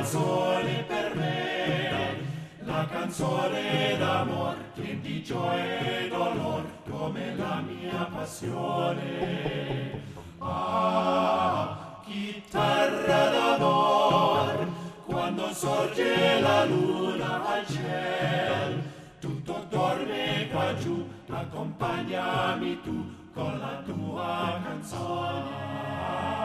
canzone per me, la canzone d'amor, che di gioia e dolor, come la mia passione. Ah, chitarra d'amor, quando sorge la luna al ciel, tutto dorme qua giù, accompagnami tu con la tua canzone.